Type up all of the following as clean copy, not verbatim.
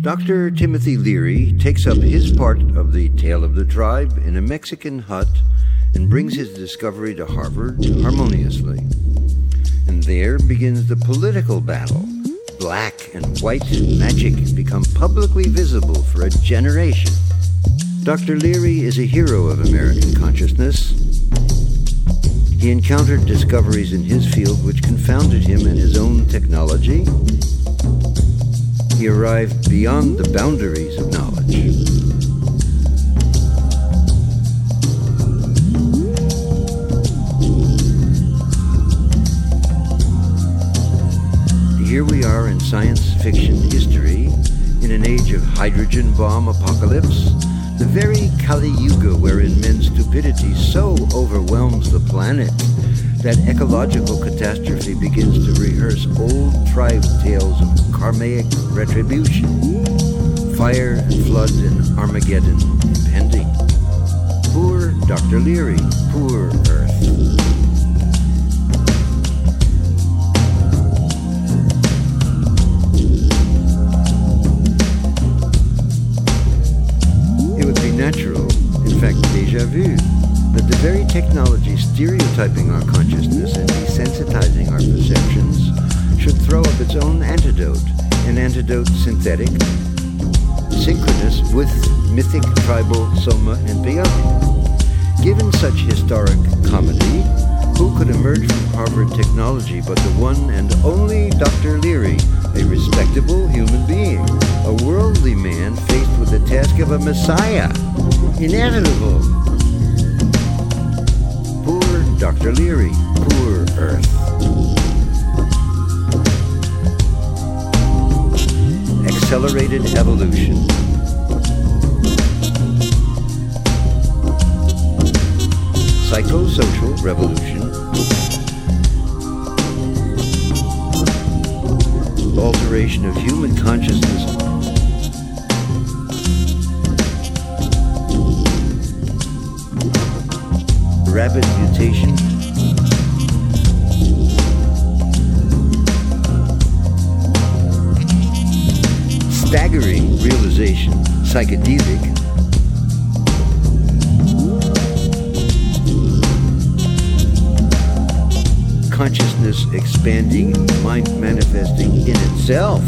Dr. Timothy Leary takes up his part of the tale of the tribe in a Mexican hut and brings his discovery to Harvard harmoniously. And there begins the political battle. Black and white magic become publicly visible for a generation. Dr. Leary is a hero of American consciousness. He encountered discoveries in his field which confounded him and his own technology. He arrived beyond the boundaries of knowledge. Here we are in science fiction history, in an age of hydrogen bomb apocalypse, the very Kali Yuga wherein men's stupidity so overwhelms the planet that ecological catastrophe begins to rehearse old tribe tales of karmic retribution, fire and flood and Armageddon impending. Poor Dr. Leary, poor Earth. Natural, in fact deja vu, that the very technology stereotyping our consciousness and desensitizing our perceptions should throw up its own antidote, an antidote synthetic, synchronous with mythic tribal soma and peyote. Given such historic comedy, who could emerge from Harvard technology but the one and only Dr. Leary, a respectable human being, a worldly man faced with the task of a messiah, inevitable. Poor Dr. Leary, poor Earth. Accelerated evolution. Psychosocial revolution. Alteration of human consciousness. Rapid mutation. Staggering realization, psychedelic. Consciousness expanding, mind manifesting in itself.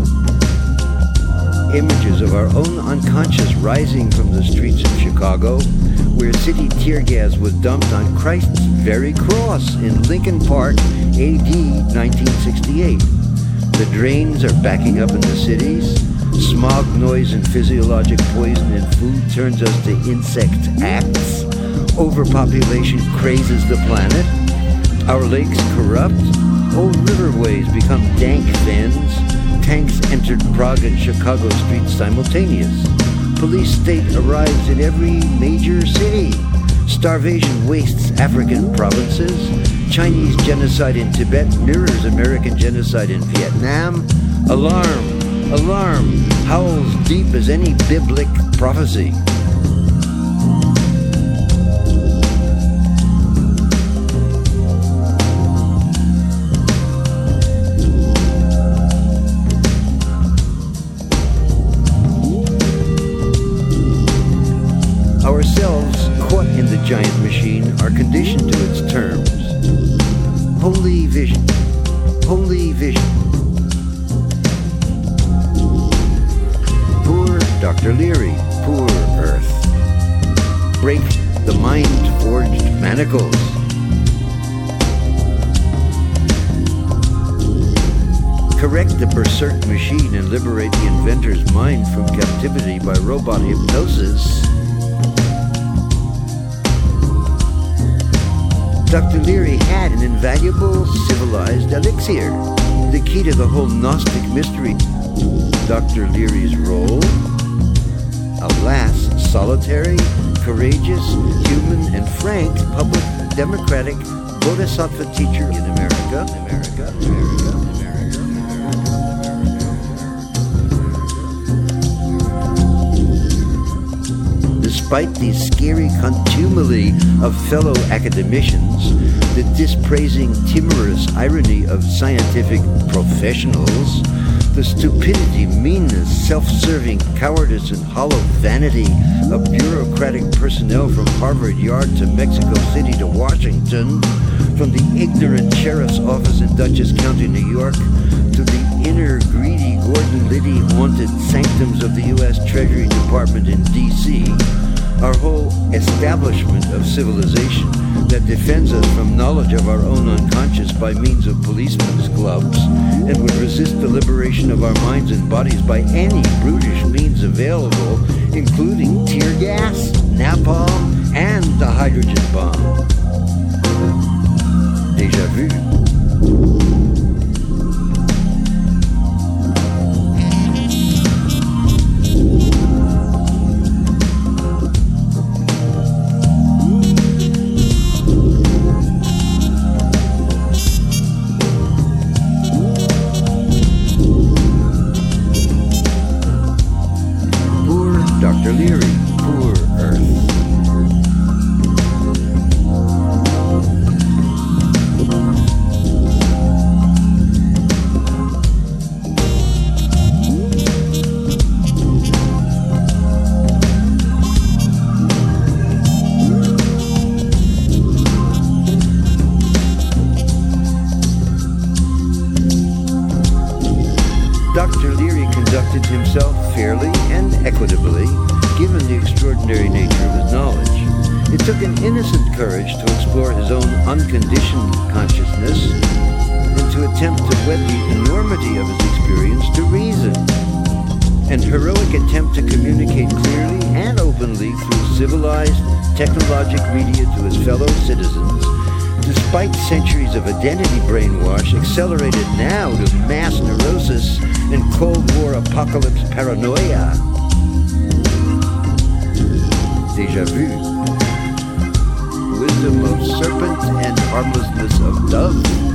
Images of our own unconscious rising from the streets of Chicago, where city tear gas was dumped on Christ's very cross in Lincoln Park, AD 1968. The drains are backing up in the cities. Smog, noise, and physiologic poison in food turns us to insect acts. Overpopulation crazes the planet. Our lakes corrupt. Old riverways become dank fens. Tanks entered Prague and Chicago streets simultaneous. Police state arrives in every major city. Starvation wastes African provinces. Chinese genocide in Tibet mirrors American genocide in Vietnam. Alarm, alarm, howls deep as any biblic prophecy. Ourselves, caught in the giant machine, are conditioned to its terms. Holy vision, holy vision. Poor Dr. Leary, poor Earth. Break the mind-forged manacles. Correct the berserk machine and liberate the inventor's mind from captivity by robot hypnosis. Dr. Leary had an invaluable civilized elixir, the key to the whole Gnostic mystery. Dr. Leary's role? Alas, solitary, courageous, human, and frank, public, democratic, bodhisattva teacher in America. Despite the scary contumely of fellow academicians, the dispraising, timorous irony of scientific professionals, The stupidity, meanness, self-serving cowardice, and hollow vanity of bureaucratic personnel from Harvard Yard to Mexico City to Washington, from the ignorant sheriff's office in Dutchess County, New York, to the inner greedy Gordon Liddy haunted sanctums of the U.S. Treasury Department in D.C., our whole establishment of civilization that defends us from knowledge of our own unconscious by means of policemen's gloves and would resist the liberation of our minds and bodies by any brutish means available, including tear gas, napalm, and the hydrogen bomb. Déjà vu. Dr. Leary, poor Earth. Dr. Leary conducted himself fairly and equitably, given the extraordinary nature of his knowledge. It took an innocent courage to explore his own unconditioned consciousness and to attempt to wed the enormity of his experience to reason. An heroic attempt to communicate clearly and openly through civilized, technologic media to his fellow citizens, despite centuries of identity brainwash accelerated now to mass neurosis and Cold War apocalypse paranoia. Déjà vu. Wisdom of serpent and harmlessness of dove.